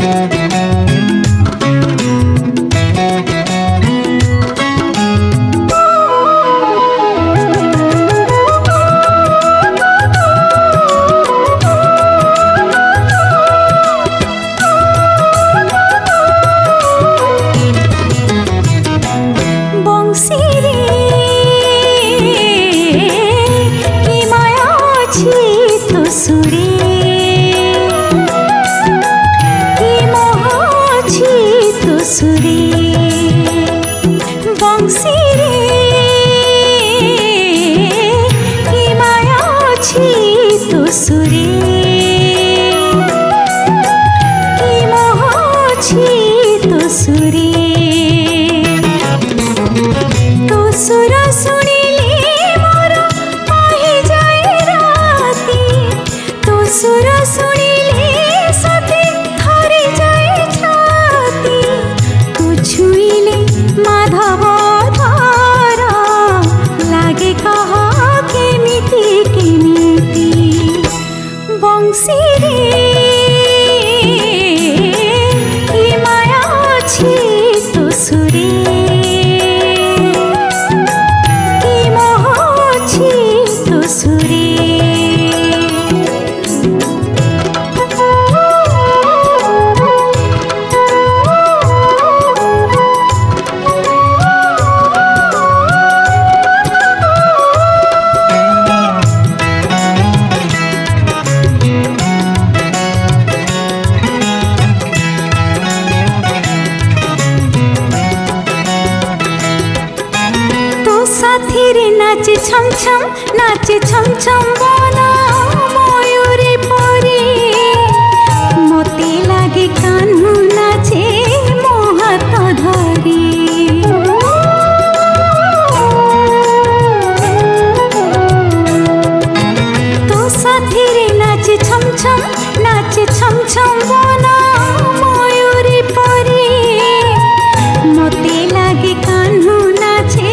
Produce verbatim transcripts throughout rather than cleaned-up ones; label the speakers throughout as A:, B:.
A: नाचे छम छम नाचे छम छम बना मयूरी परी मोते लागे कान्हू नाचे मो हाथ धरी तो साथी रे नाचे छम छम नाचे छम छम बना मयूरी परी मोते लागे कान्हू नाचे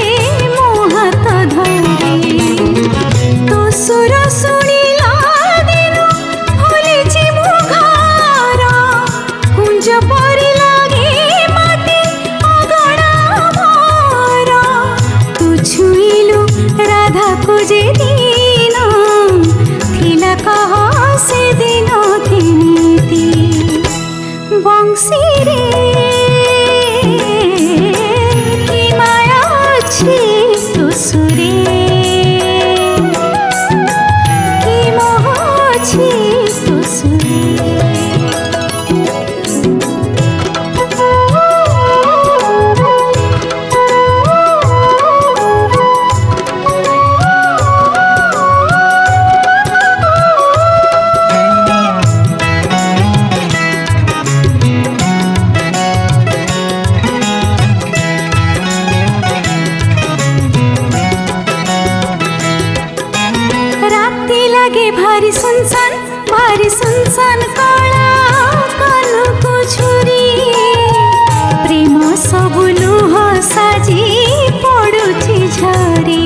A: तो सुर सुनिला दिनु भूलिछि मु घर कुंज परि लागे माटी अगणा मोर तू छुइलु राधा को जे दिन थिला कह से दिन केमिति बंशी रे कि माया अछि तू सुरे भारी सुनसान भारी सुनसान कला कान्हू को छुरी प्रेम सबु लुह साजी पड़ुछि झरी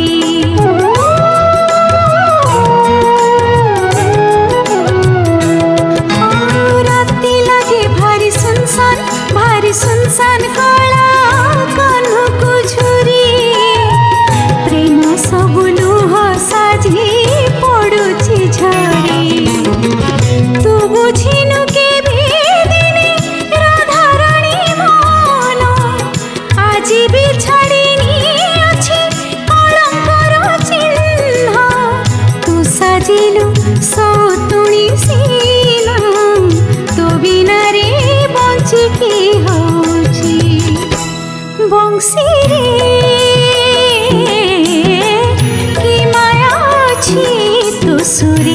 A: राति लगे भारी सुनसान भारी सुनसान कला कान्हू को छुरी प्रेम सबु लुह साजी पड़ुछि झरी तू बुझिनु के भी दिने राधा रानी मन आजी भी छाड़िनी अछि कलंकर चिन्ह तू साजिलु सौतुणी सीना तो बिना रे बंची की होची बंशी रे कि माया अछि तू सुरे